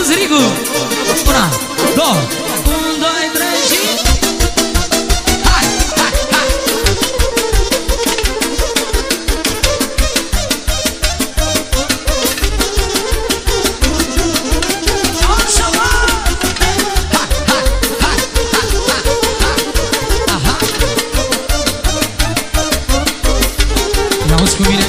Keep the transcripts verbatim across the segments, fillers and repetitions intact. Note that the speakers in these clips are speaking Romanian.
Zrigu. Una, două, un, doi, trei și... Hai, hai, hai! Așa, mă! Hai, hai, hai, hai, hai! Aha! Ia-uzi cu mine!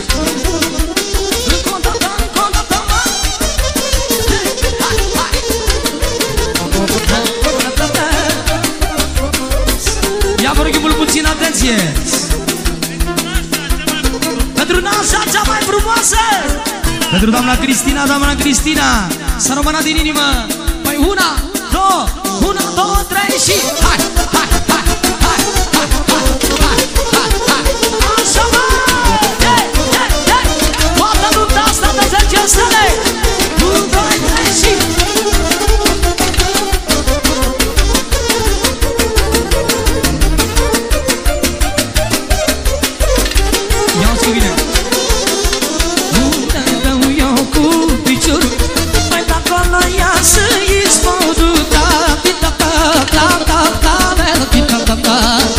Puțin atenție! Pentru nașa cea mai frumoasă! Pentru doamna Cristina, doamna Cristina! Să rămână din inimă! Păi una, două, una, două, trei și... Hai, hai, hai, hai, hai, hai, hai, hai, hai! Așa, mă! Hei, hei, hei! Toată lupta asta de zece stele! unu, doi, trei și... Ia-uzi cu mine! Unde dau eu cu piciorul, mai dacă la ea să-i spodul, ta-ti-ta-ta-ta-ta-ta-ta-ta-ta-ta.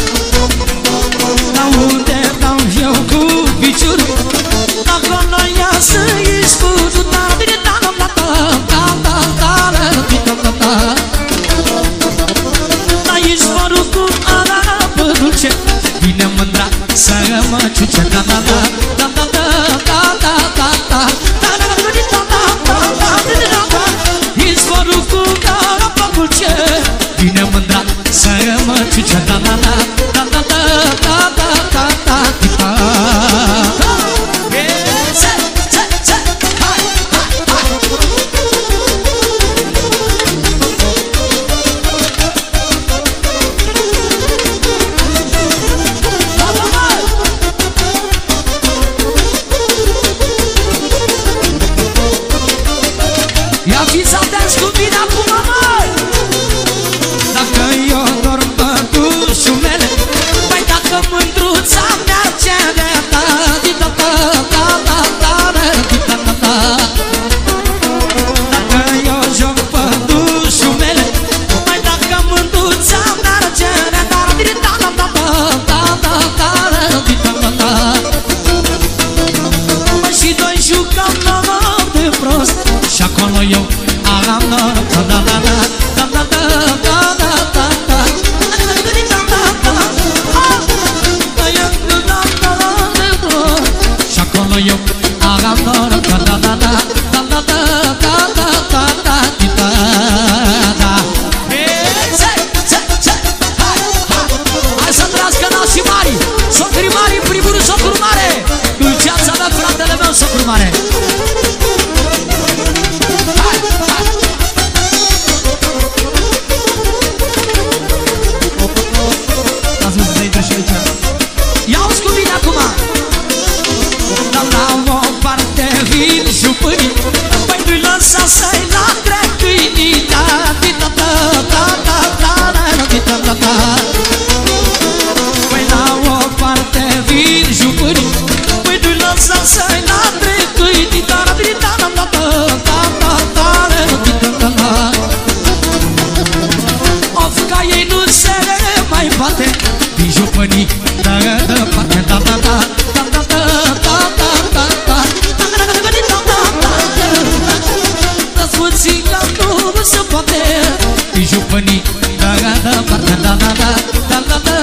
La unde dau eu cu piciorul, dacă la ea să-i spodul, ta-ti-ta-ta-ta-ta-ta-ta-ta-ta. La izvorul cu arapă dulce, vine mândra să mă ciuce, ta-ta-ta. Vine mândra să mă ciuce, da da da da da da da da da da da. Ce ce ce hai hai hai. Da da da. Ia fiți atenți cu mine acum, măi! Dacă eu dorm pădușul mele, păi dacă mândruța mi-ar cere, ta-ti-ta-ta-ta-ta-ta-ta-ta-ta. Dacă eu joc pădușul mele, păi dacă mândruța mi-ar cere, ta-ti-ta-ta-ta-ta-ta-ta-ta-ta. Mă și doi jucăm noroc de prost, și acolo eu am noroc, da-da-da-da. Eu am noroc, da da da da da da da da da da da da da. Hai, hai, hai să trăiască nașii mari, socrii mari, în primul rând socru mare, dulceața mea, fratele meu, socru mare. Hai, hai. Ați văzut să intre și aici. Ia-uzi cu mine acum. La o parte vin jupânii, păi nu-i lăsa să-i latre câinii, ta-ti-ta-ta-ta-ta-ta-ta-ta-ta. Păi la o parte vin jupânii, păi nu-i lăsa să-i latre câinii, ta-ti-ta-ta-ta-ta-ta-ta-ta. Of, ca ei nu se mai bate, vin jupânii, dă-dă-parte, ta-ta-ta. Se poate jupăni, da da da da da da da da da da.